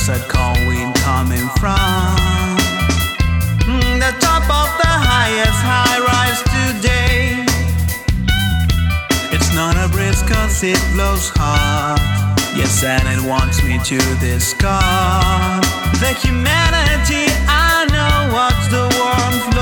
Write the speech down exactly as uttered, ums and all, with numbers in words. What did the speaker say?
Where's that cold wind coming from? Mm, the top of the highest high rise today. It's not a breeze cause it blows hard. Yes, and it wants me to discard the humanity. I know what's the warmth